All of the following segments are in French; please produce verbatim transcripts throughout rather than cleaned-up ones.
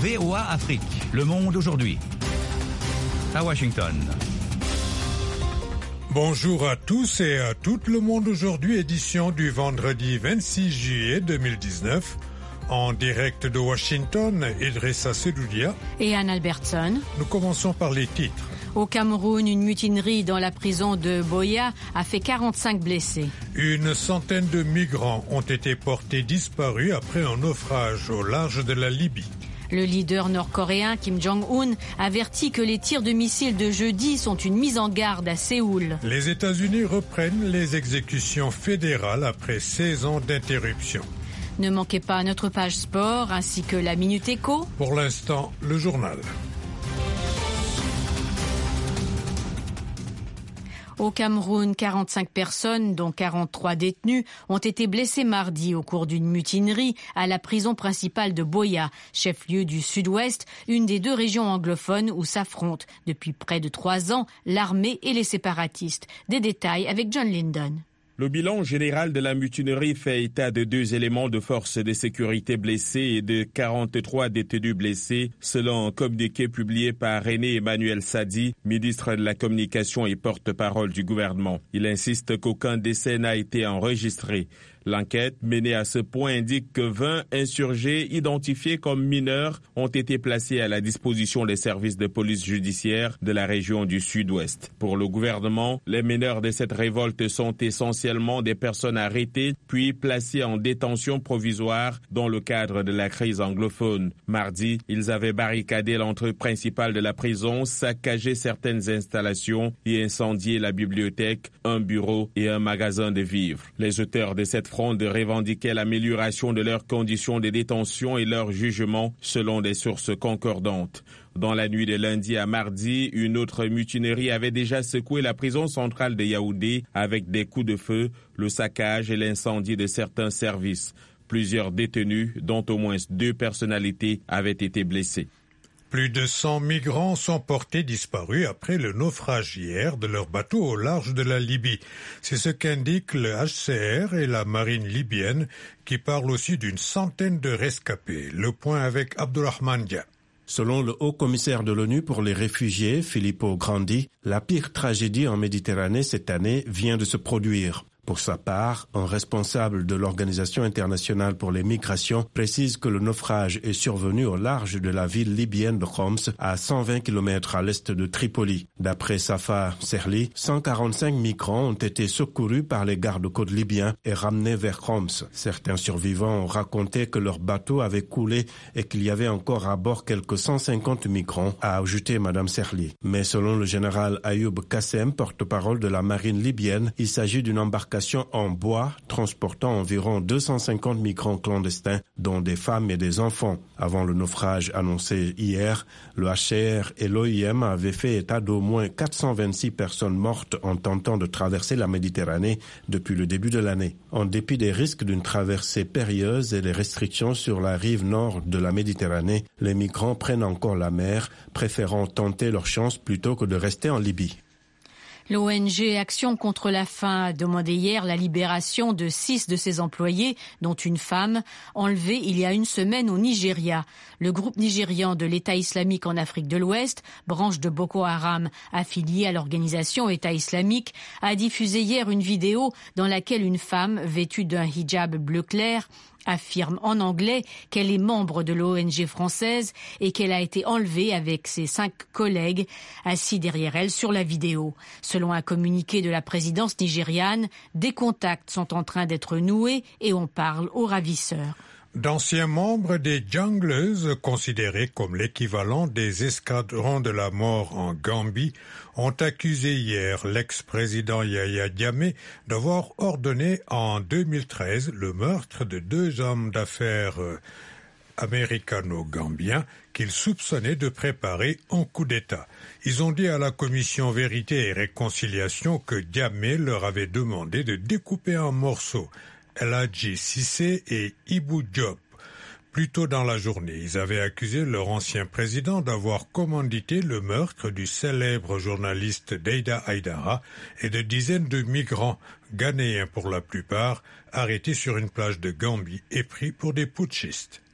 V O A Afrique, Le Monde aujourd'hui. À Washington. Bonjour à tous et à tout Le Monde aujourd'hui, édition du vendredi vingt-six juillet deux mille dix-neuf. En direct de Washington, Idrissa Sedoudia et Anne Albertson. Nous commençons par les titres. Au Cameroun, une mutinerie dans la prison de Buea a fait quarante-cinq blessés. Une centaine de migrants ont été portés disparus après un naufrage au large de la Libye. Le leader nord-coréen Kim Jong-un avertit que les tirs de missiles de jeudi sont une mise en garde à Séoul. Les États-Unis reprennent les exécutions fédérales après seize ans d'interruption. Ne manquez pas notre page sport ainsi que la Minute Éco. Pour l'instant, le journal. Au Cameroun, quarante-cinq personnes, dont quarante-trois détenus, ont été blessées mardi au cours d'une mutinerie à la prison principale de Buea, chef-lieu du Sud-Ouest, une des deux régions anglophones où s'affrontent depuis près de trois ans l'armée et les séparatistes. Des détails avec John Linden. Le bilan général de la mutinerie fait état de deux éléments de force de sécurité blessés et de quarante-trois détenus blessés, selon un communiqué publié par René Emmanuel Sadi, ministre de la Communication et porte-parole du gouvernement. Il insiste qu'aucun décès n'a été enregistré. L'enquête menée à ce point indique que vingt insurgés identifiés comme mineurs ont été placés à la disposition des services de police judiciaire de la région du Sud-Ouest. Pour le gouvernement, les meneurs de cette révolte sont essentiellement des personnes arrêtées puis placées en détention provisoire dans le cadre de la crise anglophone. Mardi, ils avaient barricadé l'entrée principale de la prison, saccagé certaines installations et incendié la bibliothèque, un bureau et un magasin de vivres. Les auteurs de cette de revendiquer l'amélioration de leurs conditions de détention et leur jugement selon des sources concordantes. Dans la nuit de lundi à mardi, une autre mutinerie avait déjà secoué la prison centrale de Yaoundé avec des coups de feu, le saccage et l'incendie de certains services. Plusieurs détenus, dont au moins deux personnalités, avaient été blessés. Plus de cent migrants sont portés disparus après le naufrage hier de leur bateau au large de la Libye. C'est ce qu'indiquent le H C R et la marine libyenne qui parlent aussi d'une centaine de rescapés. Le point avec Abdourahmane Dia. Selon le haut-commissaire de l'ONU pour les réfugiés, Filippo Grandi, la pire tragédie en Méditerranée cette année vient de se produire. Pour sa part, un responsable de l'Organisation internationale pour les migrations précise que le naufrage est survenu au large de la ville libyenne de Homs, à cent vingt kilomètres à l'est de Tripoli. D'après Safa Serli, cent quarante-cinq migrants ont été secourus par les gardes-côtes libyens et ramenés vers Homs. Certains survivants ont raconté que leur bateau avait coulé et qu'il y avait encore à bord quelques cent cinquante migrants, a ajouté Madame Serli. Mais selon le général Ayoub Kassem, porte-parole de la marine libyenne, il s'agit d'une embarcation en bois transportant environ deux cent cinquante migrants clandestins, dont des femmes et des enfants. Avant le naufrage annoncé hier, le H C R et l'O I M avaient fait état d'au moins quatre cent vingt-six personnes mortes en tentant de traverser la Méditerranée depuis le début de l'année. En dépit des risques d'une traversée périlleuse et des restrictions sur la rive nord de la Méditerranée, les migrants prennent encore la mer, préférant tenter leur chance plutôt que de rester en Libye. L'O N G Action contre la faim a demandé hier la libération de six de ses employés, dont une femme, enlevée il y a une semaine au Nigeria. Le groupe nigérian de l'État islamique en Afrique de l'Ouest, branche de Boko Haram affiliée à l'organisation État islamique, a diffusé hier une vidéo dans laquelle une femme vêtue d'un hijab bleu clair affirme en anglais qu'elle est membre de l'O N G française et qu'elle a été enlevée avec ses cinq collègues assis derrière elle sur la vidéo. Selon un communiqué de la présidence nigériane, des contacts sont en train d'être noués et on parle aux ravisseurs. D'anciens membres des Junglers, considérés comme l'équivalent des escadrons de la mort en Gambie, ont accusé hier l'ex-président Yahya Jammeh d'avoir ordonné en deux mille treize le meurtre de deux hommes d'affaires américano-gambiens qu'ils soupçonnaient de préparer un coup d'État. Ils ont dit à la commission Vérité et Réconciliation que Jammeh leur avait demandé de découper en morceaux El Hadji Cissé et Ibou Diop. Plus tôt dans la journée, ils avaient accusé leur ancien président d'avoir commandité le meurtre du célèbre journaliste Deida Aidara et de dizaines de migrants, ghanéens pour la plupart, arrêtés sur une plage de Gambie et pris pour des putschistes.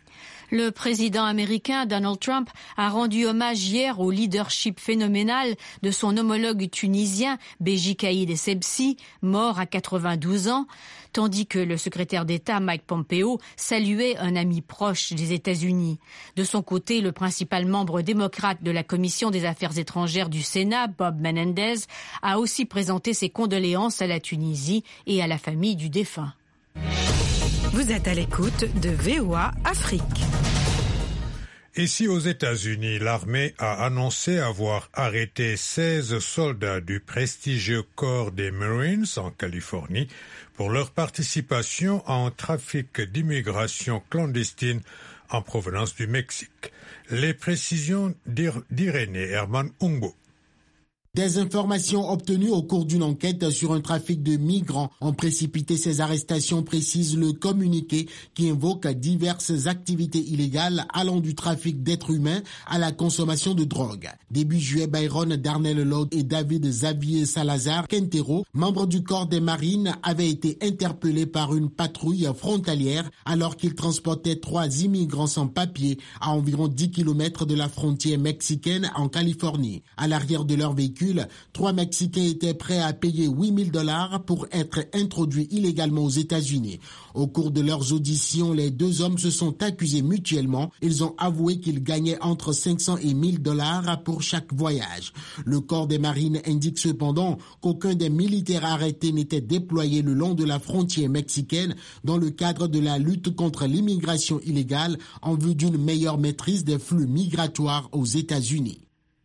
Le président américain Donald Trump a rendu hommage hier au leadership phénoménal de son homologue tunisien Béji Caïd Essebsi, mort à quatre-vingt-douze ans, tandis que le secrétaire d'État Mike Pompeo saluait un ami proche des États-Unis. De son côté, le principal membre démocrate de la Commission des Affaires étrangères du Sénat, Bob Menendez, a aussi présenté ses condoléances à la Tunisie et à la famille du défunt. Vous êtes à l'écoute de V O A Afrique. Ici aux États-Unis, l'armée a annoncé avoir arrêté seize soldats du prestigieux corps des Marines en Californie pour leur participation à un trafic d'immigration clandestine en provenance du Mexique. Les précisions d'Irénée Herman Umbo. Des informations obtenues au cours d'une enquête sur un trafic de migrants ont précipité ces arrestations, précise le communiqué qui invoque diverses activités illégales allant du trafic d'êtres humains à la consommation de drogue. Début juillet, Byron Darnell Lord et David Xavier Salazar Quintero, membres du corps des marines, avaient été interpellés par une patrouille frontalière alors qu'ils transportaient trois immigrants sans papier à environ dix kilomètres de la frontière mexicaine en Californie. À l'arrière de leur véhicule, trois Mexicains étaient prêts à payer huit mille dollars pour être introduits illégalement aux États-Unis. Au cours de leurs auditions, les deux hommes se sont accusés mutuellement. Ils ont avoué qu'ils gagnaient entre cinq cents et mille dollars pour chaque voyage. Le corps des marines indique cependant qu'aucun des militaires arrêtés n'était déployé le long de la frontière mexicaine dans le cadre de la lutte contre l'immigration illégale en vue d'une meilleure maîtrise des flux migratoires aux États-Unis.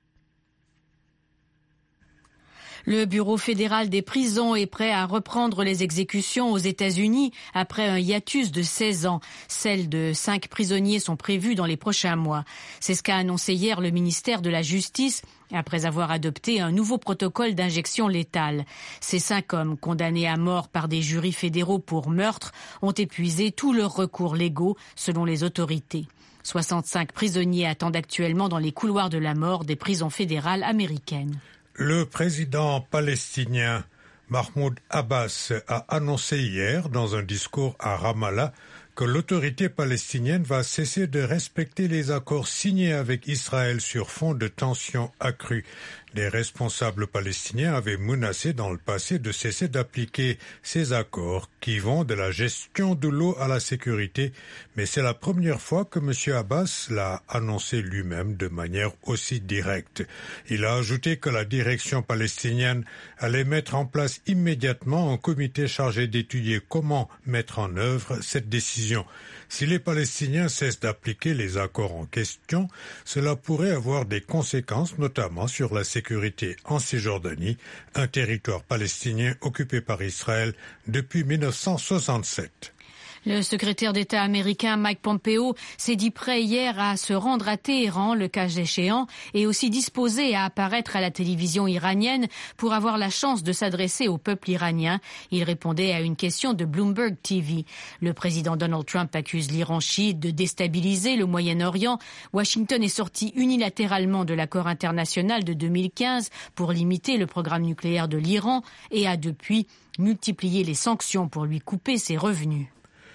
Le Bureau fédéral des prisons est prêt à reprendre les exécutions aux États-Unis après un hiatus de seize ans. Celles de cinq prisonniers sont prévues dans les prochains mois. C'est ce qu'a annoncé hier le ministère de la Justice après avoir adopté un nouveau protocole d'injection létale. Ces cinq hommes, condamnés à mort par des jurys fédéraux pour meurtre, ont épuisé tous leurs recours légaux selon les autorités. soixante-cinq prisonniers attendent actuellement dans les couloirs de la mort des prisons fédérales américaines. Le président palestinien Mahmoud Abbas a annoncé hier dans un discours à Ramallah que l'autorité palestinienne va cesser de respecter les accords signés avec Israël sur fond de tensions accrues. Des responsables palestiniens avaient menacé dans le passé de cesser d'appliquer ces accords qui vont de la gestion de l'eau à la sécurité, mais c'est la première fois que M. Abbas l'a annoncé lui-même de manière aussi directe. Il a ajouté que la direction palestinienne allait mettre en place immédiatement un comité chargé d'étudier comment mettre en œuvre cette décision. Si les Palestiniens cessent d'appliquer les accords en question, cela pourrait avoir des conséquences, notamment sur la sécurité en Cisjordanie, un territoire palestinien occupé par Israël depuis mille neuf cent soixante-sept. Le secrétaire d'État américain Mike Pompeo s'est dit prêt hier à se rendre à Téhéran, le cas échéant, et aussi disposé à apparaître à la télévision iranienne pour avoir la chance de s'adresser au peuple iranien. Il répondait à une question de Bloomberg T V. Le président Donald Trump accuse l'Iran chiite de déstabiliser le Moyen-Orient. Washington est sorti unilatéralement de l'accord international de deux mille quinze pour limiter le programme nucléaire de l'Iran et a depuis multiplié les sanctions pour lui couper ses revenus.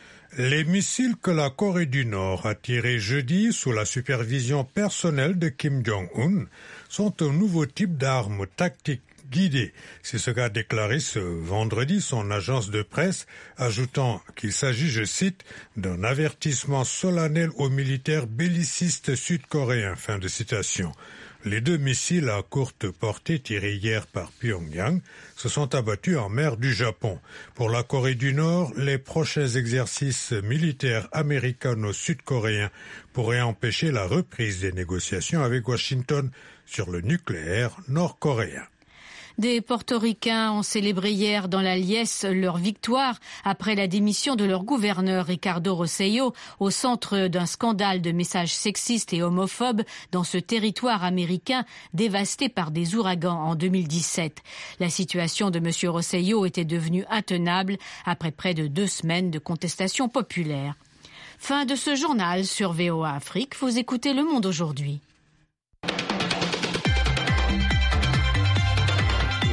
Les missiles que la Corée du Nord a tirés jeudi sous la supervision personnelle de Kim Jong-un sont un nouveau type d'arme tactique guidée. C'est ce qu'a déclaré ce vendredi son agence de presse, ajoutant qu'il s'agit, je cite, d'un avertissement solennel aux militaires bellicistes sud-coréens. Fin de citation. Les deux missiles à courte portée tirés hier par Pyongyang se sont abattus en mer du Japon. Pour la Corée du Nord, les prochains exercices militaires américano-sud-coréens pourraient empêcher la reprise des négociations avec Washington sur le nucléaire nord-coréen. Des Portoricains ont célébré hier dans la liesse leur victoire après la démission de leur gouverneur Ricardo Rossello au centre d'un scandale de messages sexistes et homophobes dans ce territoire américain dévasté par des ouragans en deux mille dix-sept. La situation de M. Rossello était devenue intenable après près de deux semaines de contestation populaire. Fin de ce journal sur V O A Afrique. Vous écoutez Le Monde aujourd'hui. La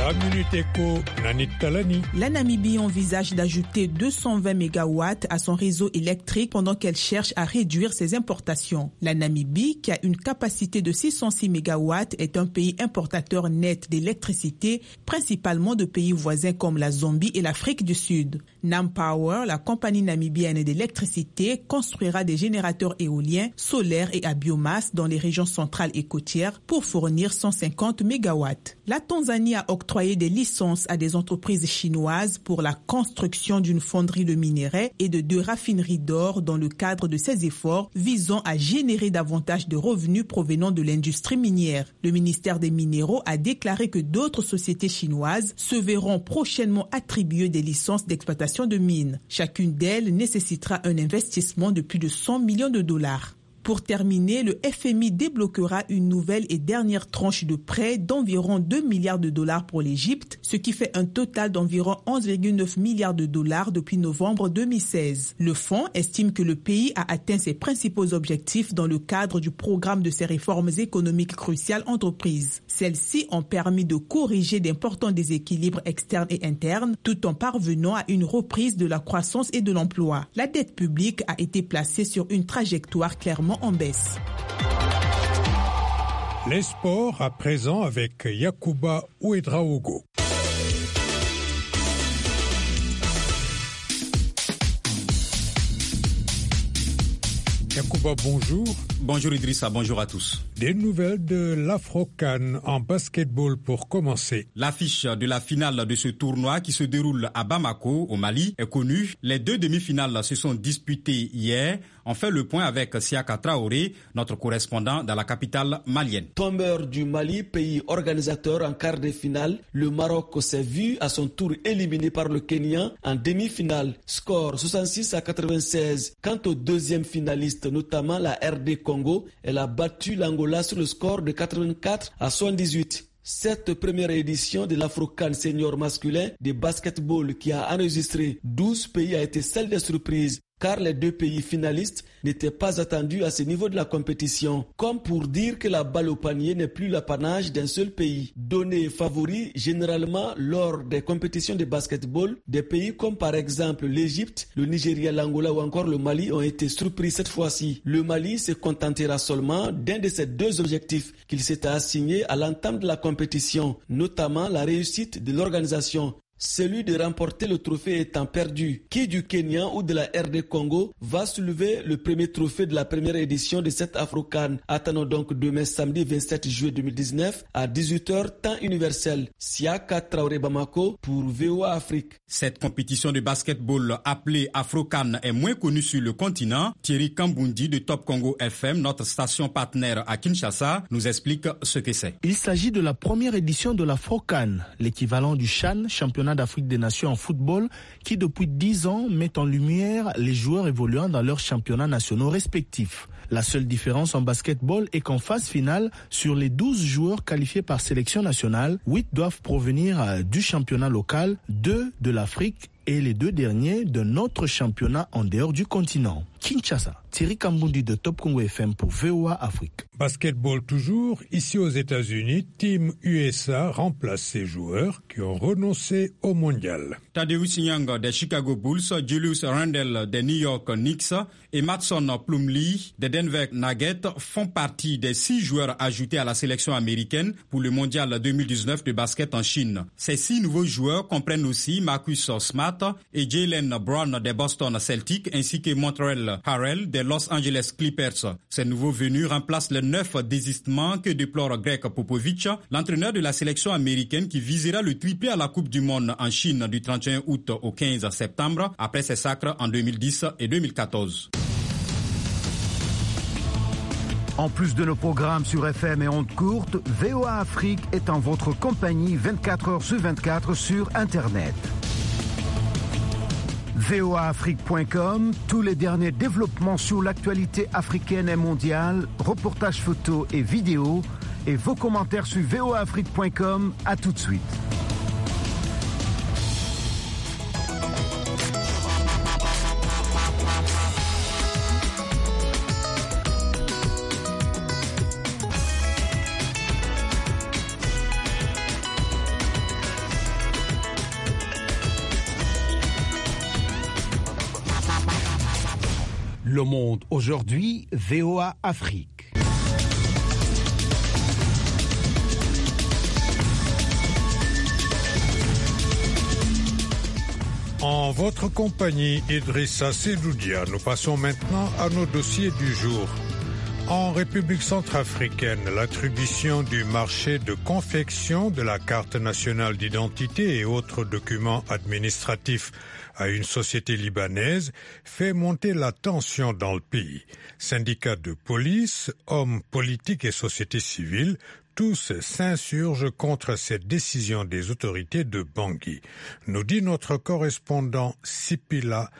La Minute Éco, Nanit Talani. La Namibie envisage d'ajouter deux cent vingt mégawatts à son réseau électrique pendant qu'elle cherche à réduire ses importations. La Namibie, qui a une capacité de six cent six mégawatts, est un pays importateur net d'électricité, principalement de pays voisins comme la Zambie et l'Afrique du Sud. NamPower, la compagnie namibienne d'électricité, construira des générateurs éoliens, solaires et à biomasse dans les régions centrales et côtières pour fournir cent cinquante mégawatts. La Tanzanie a octroyé des licences à des entreprises chinoises pour la construction d'une fonderie de minerais et de deux raffineries d'or dans le cadre de ces efforts visant à générer davantage de revenus provenant de l'industrie minière. Le ministère des Minéraux a déclaré que d'autres sociétés chinoises se verront prochainement attribuer des licences d'exploitation de mines. Chacune d'elles nécessitera un investissement de plus de cent millions de dollars. Pour terminer, le F M I débloquera une nouvelle et dernière tranche de prêt d'environ deux milliards de dollars pour l'Égypte, ce qui fait un total d'environ onze virgule neuf milliards de dollars depuis novembre deux mille seize. Le fonds estime que le pays a atteint ses principaux objectifs dans le cadre du programme de ses réformes économiques cruciales entreprises. Celles-ci ont permis de corriger d'importants déséquilibres externes et internes, tout en parvenant à une reprise de la croissance et de l'emploi. La dette publique a été placée sur une trajectoire clairement en baisse. Les sports à présent avec Yacouba Ouedraogo. Yacouba, bonjour. Bonjour Idrissa, bonjour à tous. Des nouvelles de l'Afro-CAN en basketball pour commencer. L'affiche de la finale de ce tournoi qui se déroule à Bamako, au Mali, est connue. Les deux demi-finales se sont disputées hier. On fait le point avec Siaka Traoré, notre correspondant dans la capitale malienne. Tombeur du Mali, pays organisateur en quart de finale, le Maroc s'est vu à son tour éliminé par le Kenya en demi-finale. Score soixante-six à quatre-vingt-seize. Quant au deuxième finaliste, notamment la R D Congo, elle a battu l'Angola sur le score de quatre-vingt-quatre à soixante-dix-huit. Cette première édition de l'Afro-CAN senior masculin de basketball qui a enregistré douze pays a été celle des surprises, car les deux pays finalistes n'étaient pas attendus à ce niveau de la compétition, comme pour dire que la balle au panier n'est plus l'apanage d'un seul pays. Donné favori généralement lors des compétitions de basketball, des pays comme par exemple l'Égypte, le Nigeria, l'Angola ou encore le Mali ont été surpris cette fois-ci. Le Mali se contentera seulement d'un de ces deux objectifs qu'il s'était assigné à l'entame de la compétition, notamment la réussite de l'organisation. Celui de remporter le trophée étant perdu, qui du Kenya ou de la R D Congo va soulever le premier trophée de la première édition de cette Afro-CAN. Attendons donc demain samedi vingt-sept juillet deux mille dix-neuf à dix-huit heures temps universel. Siaka Traoré Bamako pour V O A Afrique. Cette compétition de basketball appelée Afro-CAN est moins connue sur le continent. Thierry Kambundi de Top Congo F M, notre station partenaire à Kinshasa, nous explique ce que c'est. Il s'agit de la première édition de l'Afro-CAN, l'équivalent du CHAN, championnat d'Afrique des Nations en football, qui depuis dix ans met en lumière les joueurs évoluant dans leurs championnats nationaux respectifs. La seule différence en basketball est qu'en phase finale, sur les douze joueurs qualifiés par sélection nationale, huit doivent provenir du championnat local, deux de l'Afrique et les deux derniers d'un autre championnat en dehors du continent. Kinshasa, Thierry Kambundi de Top Congo F M pour V O A Afrique. Basketball toujours, ici aux États-Unis, Team U S A remplace ses joueurs qui ont renoncé au mondial. Tadeusz Young des Chicago Bulls, Julius Randle des New York Knicks et Mason Plumlee des Denver Nuggets font partie des six joueurs ajoutés à la sélection américaine pour le mondial deux mille dix-neuf de basket en Chine. Ces six nouveaux joueurs comprennent aussi Marcus Smart et Jaylen Brown des Boston Celtics ainsi que Montrezl Harrell des Los Angeles Clippers. Ces nouveaux venus remplacent les neuf désistements que déplore Greg Popovich, l'entraîneur de la sélection américaine qui visera le triplé à la Coupe du Monde en Chine du trente et un août au quinze septembre après ses sacres en deux mille dix et deux mille quatorze. En plus de nos programmes sur F M et ondes courtes, V O A Afrique est en votre compagnie vingt-quatre heures sur vingt-quatre sur Internet. V O A Afrique point com, tous les derniers développements sur l'actualité africaine et mondiale, reportages photos et vidéos, et vos commentaires sur V O A Afrique point com. À tout de suite. Le Monde aujourd'hui, V O A Afrique. En votre compagnie, Idrissa Sedoudia, nous passons maintenant à nos dossiers du jour. En République centrafricaine, l'attribution du marché de confection de la carte nationale d'identité et autres documents administratifs à une société libanaise fait monter la tension dans le pays. Syndicats de police, hommes politiques et société civile, tous s'insurgent contre cette décision des autorités de Bangui, nous dit notre correspondant Sipila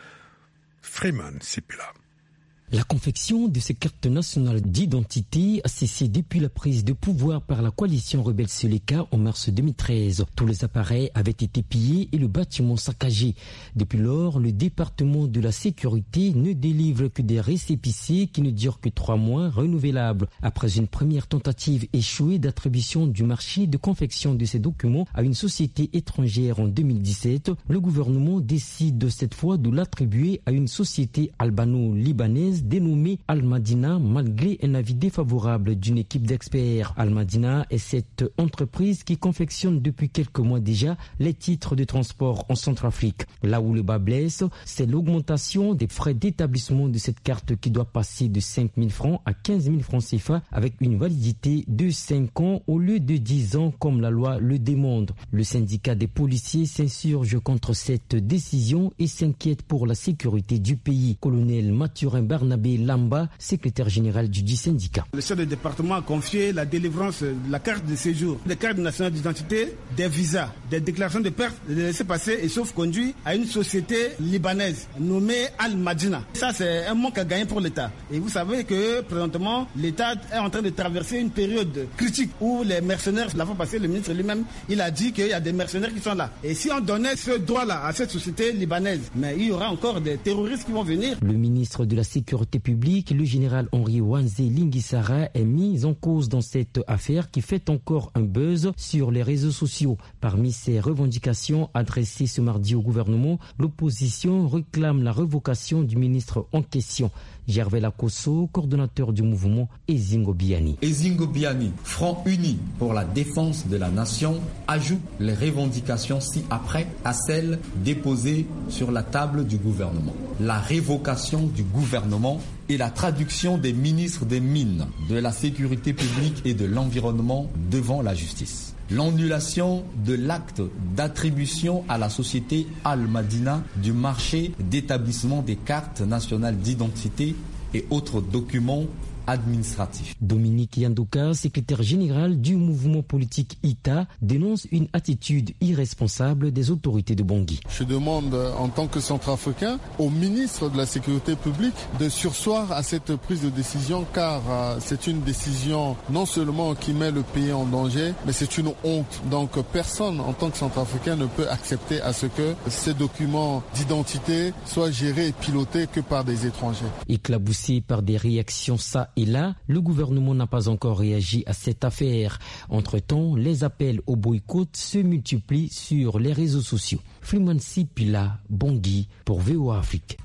Freeman Sipila. La confection de ces cartes nationales d'identité a cessé depuis la prise de pouvoir par la coalition rebelle Seleka en mars deux mille treize. Tous les appareils avaient été pillés et le bâtiment saccagé. Depuis lors, le département de la sécurité ne délivre que des récépissés qui ne durent que trois mois renouvelables. Après une première tentative échouée d'attribution du marché de confection de ces documents à une société étrangère en deux mille dix-sept, le gouvernement décide cette fois de l'attribuer à une société albano-libanaise dénommée Al-Madina malgré un avis défavorable d'une équipe d'experts. Al-Madina est cette entreprise qui confectionne depuis quelques mois déjà les titres de transport en Centrafrique. Là où le bas blesse, c'est l'augmentation des frais d'établissement de cette carte qui doit passer de cinq mille francs à quinze mille francs C F A avec une validité de cinq ans au lieu de dix ans comme la loi le demande. Le syndicat des policiers s'insurge contre cette décision et s'inquiète pour la sécurité du pays. Colonel Mathurin Barnabé Lamba, secrétaire général du dit syndicat. Le chef de département a confié la délivrance de la carte de séjour, des cartes nationales d'identité, des visas, des déclarations de perte, de laissez-passer et sauf-conduit à une société libanaise nommée Al-Madina. Ça, c'est un manque à gagner pour l'État. Et vous savez que présentement, l'État est en train de traverser une période critique où les mercenaires, la fois passée, le ministre lui-même, il a dit qu'il y a des mercenaires qui sont là. Et si on donnait ce droit-là à cette société libanaise, mais il y aura encore des terroristes qui vont venir. Le ministre de la Sécurité publique, le général Henri Wanze Lingisara, est mis en cause dans cette affaire qui fait encore un buzz sur les réseaux sociaux. Parmi ces revendications adressées ce mardi au gouvernement, l'opposition réclame la révocation du ministre en question. Gervais Lakosso, coordonnateur du mouvement Ezingo Biani. Ezingo Biani, Front uni pour la défense de la nation, ajoute les revendications ci-après à celles déposées sur la table du gouvernement. La révocation du gouvernement et la traduction des ministres des Mines, de la Sécurité publique et de l'Environnement devant la justice. L'annulation de l'acte d'attribution à la société Al-Madina du marché d'établissement des cartes nationales d'identité et autres documents administratif. Dominique Yandoka, secrétaire général du mouvement politique I T A, dénonce une attitude irresponsable des autorités de Bangui. Je demande en tant que centrafricain au ministre de la Sécurité publique de surseoir à cette prise de décision car euh, c'est une décision non seulement qui met le pays en danger, mais c'est une honte. Donc personne en tant que centrafricain ne peut accepter à ce que ces documents d'identité soient gérés et pilotés que par des étrangers. Éclaboussé par des réactions ça et là, le gouvernement n'a pas encore réagi à cette affaire. Entre-temps, les appels au boycott se multiplient sur les réseaux sociaux. Freeman Sipila, Bangui, pour V O A Afrique.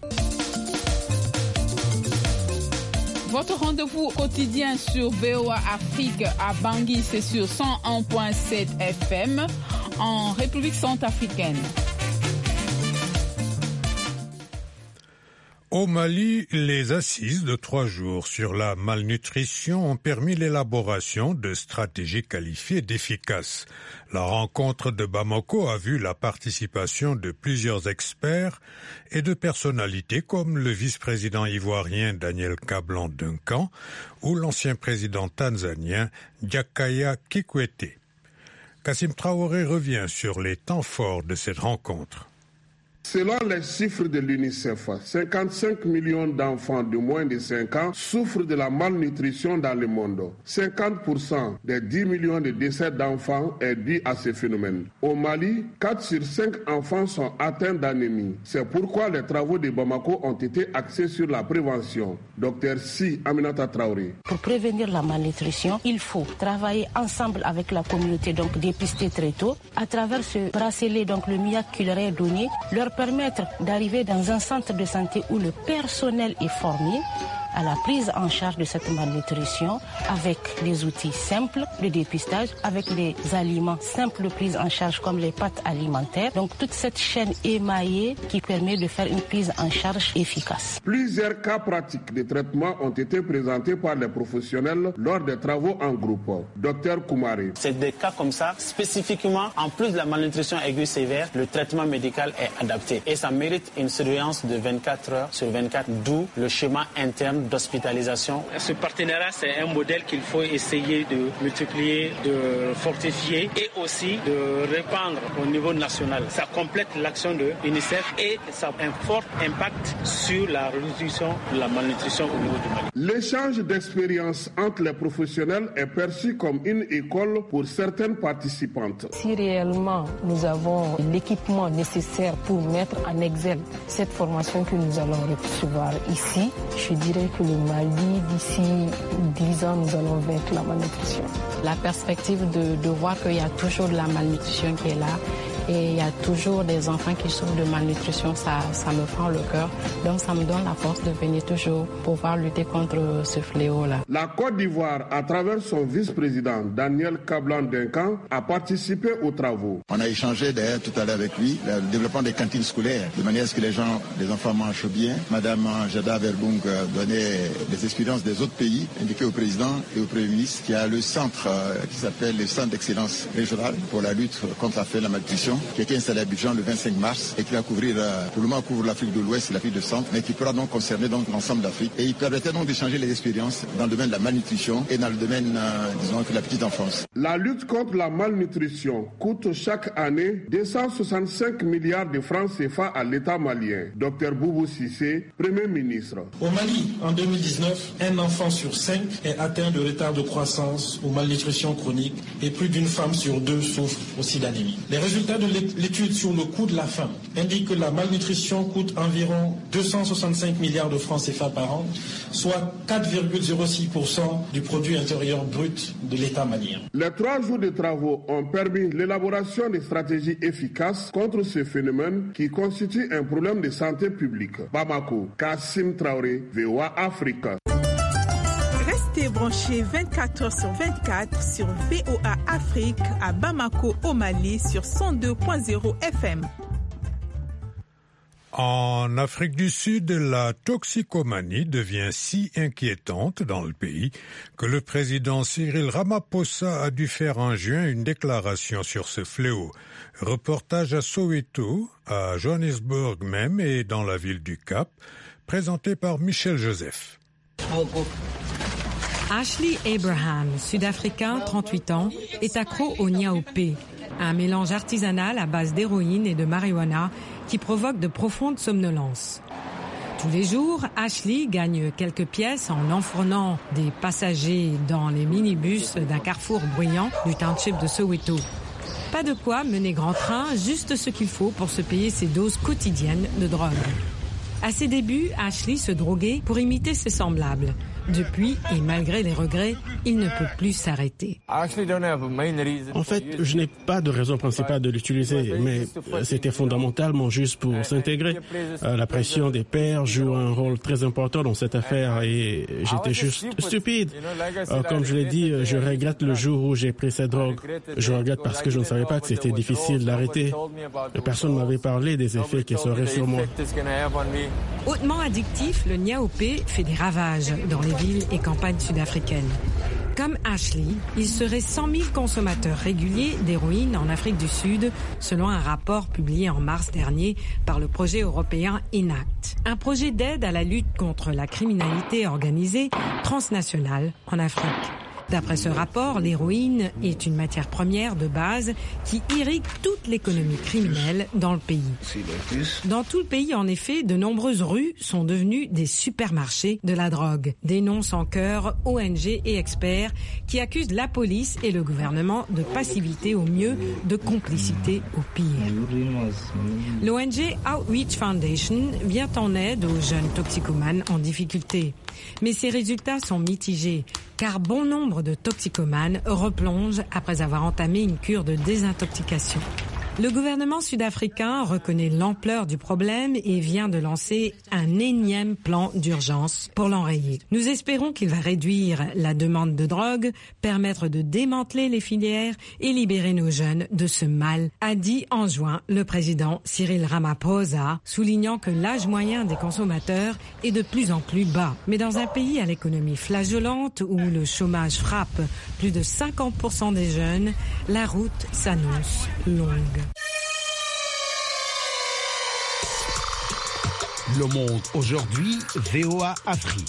Votre rendez-vous quotidien sur V O A Afrique à Bangui, c'est sur cent un virgule sept F M en République centrafricaine. Au Mali, les assises de trois jours sur la malnutrition ont permis l'élaboration de stratégies qualifiées d'efficaces. La rencontre de Bamako a vu la participation de plusieurs experts et de personnalités comme le vice-président ivoirien Daniel Kablan-Duncan ou l'ancien président tanzanien Jakaya Kikwete. Kassim Traoré revient sur les temps forts de cette rencontre. Selon les chiffres de l'UNICEF, cinquante-cinq millions d'enfants de moins de cinq ans souffrent de la malnutrition dans le monde. cinquante pour cent des dix millions de décès d'enfants est dû à ce phénomène. Au Mali, quatre sur cinq enfants sont atteints d'anémie. C'est pourquoi les travaux de Bamako ont été axés sur la prévention. Docteur Si Aminata Traoré. Pour prévenir la malnutrition, il faut travailler ensemble avec la communauté, donc dépister très tôt. À travers ce bracelet, donc le M I A C qui leur est donné, leur permettre d'arriver dans un centre de santé où le personnel est formé à la prise en charge de cette malnutrition avec des outils simples de dépistage, avec des aliments simples de prise en charge comme les pâtes alimentaires. Donc toute cette chaîne émaillée qui permet de faire une prise en charge efficace. Plusieurs cas pratiques de traitement ont été présentés par les professionnels lors des travaux en groupe. Docteur Koumari. C'est des cas comme ça, spécifiquement, en plus de la malnutrition aiguë sévère, le traitement médical est adapté. Et ça mérite une surveillance de vingt-quatre heures sur vingt-quatre, d'où le schéma interne d'hospitalisation. Ce partenariat, c'est un modèle qu'il faut essayer de multiplier, de fortifier et aussi de répandre au niveau national. Ça complète l'action de l'UNICEF et ça a un fort impact sur la réduction de la malnutrition au niveau du Mali. L'échange d'expériences entre les professionnels est perçu comme une école pour certaines participantes. Si réellement nous avons l'équipement nécessaire pour mettre en exergue cette formation que nous allons recevoir ici, je dirais que le Mali, d'ici dix ans, nous allons vaincre la malnutrition. La perspective de, de voir qu'il y a toujours de la malnutrition qui est là et il y a toujours des enfants qui souffrent de malnutrition, ça, ça me fend le cœur. Donc ça me donne la force de venir toujours pouvoir lutter contre ce fléau-là. La Côte d'Ivoire, à travers son vice-président Daniel Kablan-Duncan, a participé aux travaux. On a échangé d'ailleurs tout à l'heure avec lui, le développement des cantines scolaires, de manière à ce que les gens, les enfants mangent bien. Madame Jada Verbung donnait des expériences des autres pays, indiquées au président et au Premier ministre, qui a le centre euh, qui s'appelle le Centre d'excellence régional pour la lutte contre la faim et la malnutrition, qui a été installé à Abidjan le vingt-cinq mars et qui va couvrir, euh, pour le moment couvre l'Afrique de l'Ouest et l'Afrique du Centre, mais qui pourra donc concerner donc l'ensemble d'Afrique. Et il permettait donc d'échanger les expériences dans le domaine de la malnutrition et dans le domaine, euh, disons, de la petite enfance. La lutte contre la malnutrition coûte chaque année deux cent soixante-cinq milliards de francs C F A à l'État malien. Docteur Boubou Cissé, Premier ministre. Au Mali, en deux mille dix-neuf, un enfant sur cinq est atteint de retard de croissance ou malnutrition chronique et plus d'une femme sur deux souffre aussi d'anémie. Les résultats de l'étude sur le coût de la faim indiquent que la malnutrition coûte environ deux cent soixante-cinq milliards de francs C F A par an, soit quatre virgule zéro six pour cent du produit intérieur brut de l'État malien. Les trois jours de travaux ont permis l'élaboration de stratégies efficaces contre ce phénomène qui constitue un problème de santé publique. Bamako, Kassim Traoré, V O A Afrique. Restez branchés vingt-quatre heures sur vingt-quatre sur V O A Afrique à Bamako au Mali sur cent deux point zéro F M. En Afrique du Sud, la toxicomanie devient si inquiétante dans le pays que le président Cyril Ramaphosa a dû faire en juin une déclaration sur ce fléau. Reportage à Soweto, à Johannesburg même et dans la ville du Cap, présenté par Michel Joseph. Ashley Abraham, sud-africain, trente-huit ans, est accro au niaoupé, un mélange artisanal à base d'héroïne et de marijuana qui provoque de profondes somnolences. Tous les jours, Ashley gagne quelques pièces en enfournant des passagers dans les minibus d'un carrefour bruyant du township de Soweto. Pas de quoi mener grand train, juste ce qu'il faut pour se payer ses doses quotidiennes de drogue. À ses débuts, Ashley se droguait pour imiter ses semblables. Depuis, et malgré les regrets, il ne peut plus s'arrêter. En fait, je n'ai pas de raison principale de l'utiliser, mais c'était fondamentalement juste pour s'intégrer. La pression des pairs joue un rôle très important dans cette affaire et j'étais juste stupide. Comme je l'ai dit, je regrette le jour où j'ai pris cette drogue. Je regrette parce que je ne savais pas que c'était difficile d'arrêter. Personne ne m'avait parlé des effets qui seraient sur moi. Hautement addictif, le niaoupé fait des ravages dans les villes et campagnes sud-africaines. Comme Ashley, il serait cent mille consommateurs réguliers d'héroïne en Afrique du Sud, selon un rapport publié en mars dernier par le projet européen ENACT, un projet d'aide à la lutte contre la criminalité organisée transnationale en Afrique. D'après ce rapport, l'héroïne est une matière première de base qui irrigue toute l'économie criminelle dans le pays. Dans tout le pays, en effet, de nombreuses rues sont devenues des supermarchés de la drogue. Dénoncent en chœur O N G et experts qui accusent la police et le gouvernement de passivité au mieux, de complicité au pire. L'O N G Outreach Foundation vient en aide aux jeunes toxicomanes en difficulté. Mais ses résultats sont mitigés, car bon nombre de toxicomanes replongent après avoir entamé une cure de désintoxication. Le gouvernement sud-africain reconnaît l'ampleur du problème et vient de lancer un énième plan d'urgence pour l'enrayer. Nous espérons qu'il va réduire la demande de drogue, permettre de démanteler les filières et libérer nos jeunes de ce mal, a dit en juin le président Cyril Ramaphosa, soulignant que l'âge moyen des consommateurs est de plus en plus bas. Mais dans un pays à l'économie flageolante où le chômage frappe plus de cinquante pour cent des jeunes, la route s'annonce longue. Le Monde aujourd'hui, V O A Afrique.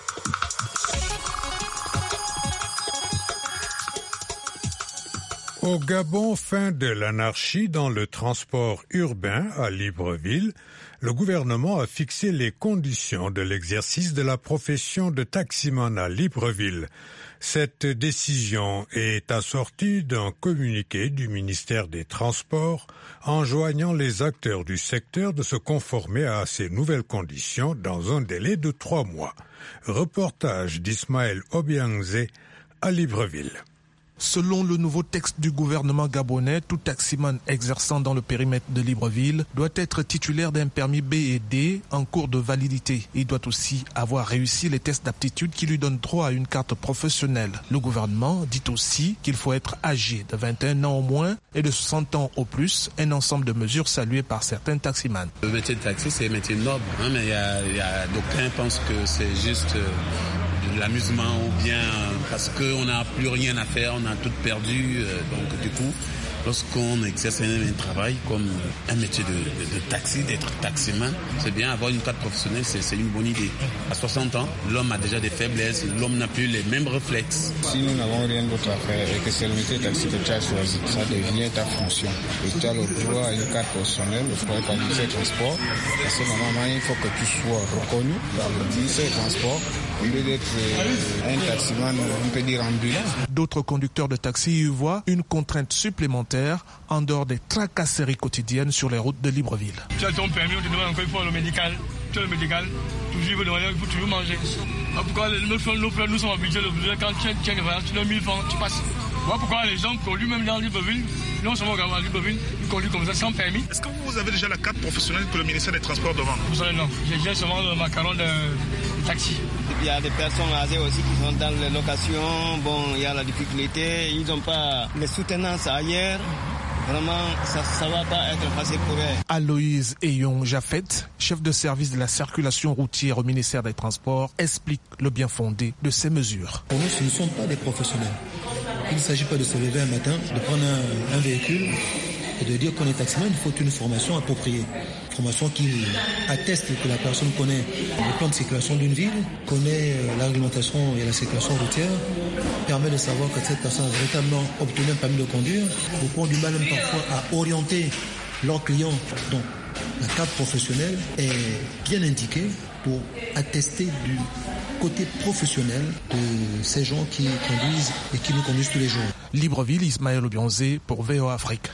Au Gabon, fin de l'anarchie dans le transport urbain à Libreville, le gouvernement a fixé les conditions de l'exercice de la profession de taximan à Libreville. Cette décision est assortie d'un communiqué du ministère des Transports enjoignant les acteurs du secteur de se conformer à ces nouvelles conditions dans un délai de trois mois. Reportage d'Ismaël Obiangze à Libreville. Selon le nouveau texte du gouvernement gabonais, tout taximan exerçant dans le périmètre de Libreville doit être titulaire d'un permis B et D en cours de validité. Il doit aussi avoir réussi les tests d'aptitude qui lui donnent droit à une carte professionnelle. Le gouvernement dit aussi qu'il faut être âgé de vingt et un ans au moins et de soixante ans au plus, un ensemble de mesures saluées par certains taximans. Le métier de taxi, c'est un métier noble, hein, mais il y a, il y a d'aucuns pensent que c'est juste euh, de l'amusement ou bien parce qu'on n'a plus rien à faire, on a tout perdu, euh, donc du coup, lorsqu'on exerce un, un travail comme un métier de, de, de taxi, d'être taximan, c'est bien avoir une carte professionnelle, c'est, c'est une bonne idée. À soixante ans, l'homme a déjà des faiblesses, l'homme n'a plus les mêmes réflexes. Si nous n'avons rien d'autre à faire et que c'est le métier de taxi que tu as choisi, ça devient ta fonction. Et tu as le droit à une carte professionnelle, le droit à ministère des Transports. À ce moment-là, il faut que tu sois reconnu par le ministère des Transports. Au lieu d'être un taximan, on peut dire ambulant. D'autres conducteurs de taxi y voient une contrainte supplémentaire en dehors des tracasseries quotidiennes sur les routes de Libreville. Tu as ton permis, on te demande encore une fois le médical. Tu as le médical, toujours il demander, il faut toujours manger. Pourquoi nos frères nous sommes habitués, quand tu as une voyage, tu donnes mille francs, tu passes. Voilà pourquoi les gens conduisent même dans Libreville, non seulement à Libreville, ils conduisent comme ça sans permis. Est-ce que vous avez déjà la carte professionnelle que le ministère des Transports demande? Vous savez, non. J'ai seulement le macaron de, de taxi. Il y a des personnes âgées aussi qui sont dans les locations. Bon, il y a la difficulté. Ils n'ont pas les soutenances ailleurs. Vraiment, ça ne va pas être facile pour eux. Aloïse Eyon Jaffet, chef de service de la circulation routière au ministère des Transports, explique le bien fondé de ces mesures. Pour nous, ce ne sont pas des professionnels. Il ne s'agit pas de se lever un matin, de prendre un, un véhicule et de dire qu'on est taximan. Il faut une formation appropriée. Une formation qui atteste que la personne connaît le plan de circulation d'une ville, connaît la réglementation et la circulation routière, permet de savoir que cette personne a véritablement obtenu un permis de conduire. Beaucoup ont du mal même parfois à orienter leurs clients. Donc la carte professionnelle est bien indiquée pour attester du côté professionnel de ces gens qui conduisent et qui nous conduisent tous les jours. Libreville, Ismaël Obiangze pour V O A Afrique.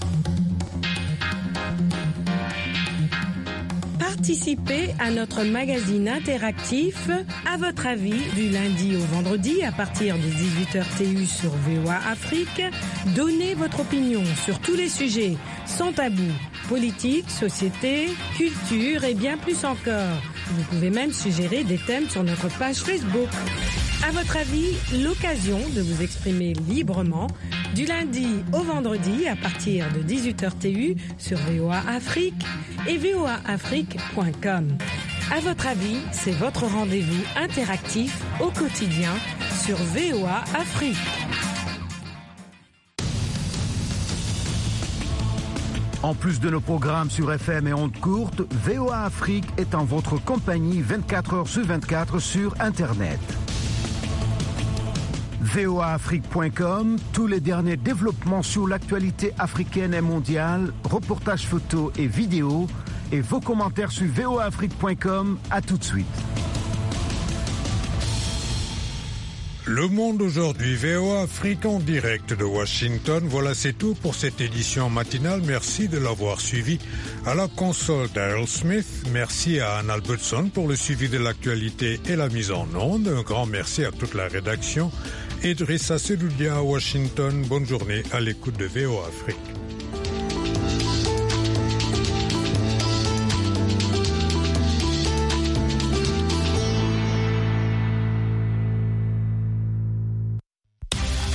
Participez à notre magazine interactif À votre avis du lundi au vendredi à partir de dix-huit heures T U sur V O A Afrique. Donnez votre opinion sur tous les sujets sans tabou, politique, société, culture et bien plus encore. Vous pouvez même suggérer des thèmes sur notre page Facebook. À votre avis, l'occasion de vous exprimer librement du lundi au vendredi à partir de dix-huit heures T U sur V O A Afrique et V O A Afrique point com. À votre avis, c'est votre rendez-vous interactif au quotidien sur V O A Afrique. En plus de nos programmes sur F M et ondes courtes, V O A Afrique est en votre compagnie vingt-quatre heures sur vingt-quatre sur Internet. V O A Afrique point com, tous les derniers développements sur l'actualité africaine et mondiale, reportages photos et vidéos, et vos commentaires sur V O A Afrique point com. À tout de suite. Le Monde aujourd'hui, V O A Afrique en direct de Washington. Voilà, c'est tout pour cette édition matinale. Merci de l'avoir suivi. À la console, Daryl Smith. Merci à Anne Albertson pour le suivi de l'actualité et la mise en onde. Un grand merci à toute la rédaction. Idrissa Sedoudia à Washington. Bonne journée à l'écoute de V O A Afrique.